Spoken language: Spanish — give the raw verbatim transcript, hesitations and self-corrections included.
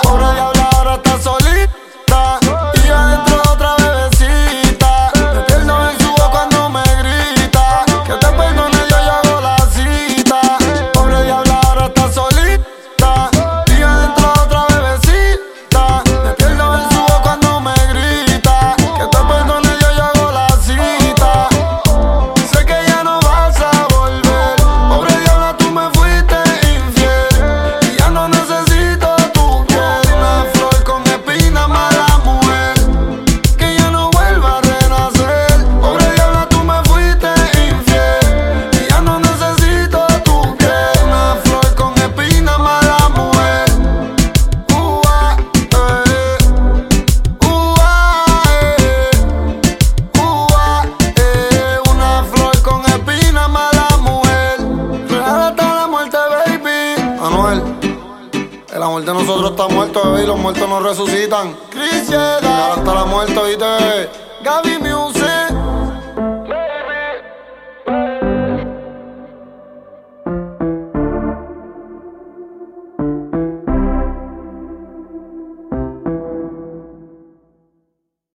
Pobre diabla, ahora está solita. Y adentro otra bebecita. Me pierdo en su voz cuando me grita. Que te perdone, yo ya hago la cita. Pobre diabla, ahora está solita. Y adentro otra bebecita. Me pierdo en su voz cuando me grita. Que te perdone, yo ya hago la cita. Sé que ya no vas a volver. Pobre diabla, tú me fuiste infiel. Y ya no necesito tu piel. Una flor con espina, mala mujer. Que ya no vuelva a renacer. Pobre diabla, tú me fuiste infiel. Y ya no necesito tu piel. Una flor con espina, mala mujer. Ua, eh. Ua, eh. Ua, eh. Una flor con espina, mala mujer. Real hasta la muerte, baby. Anuel, el amor de nosotros está muerto, bebé, y los muertos no resucitan. Chris Real hasta la muerte, ¿viste? Gaby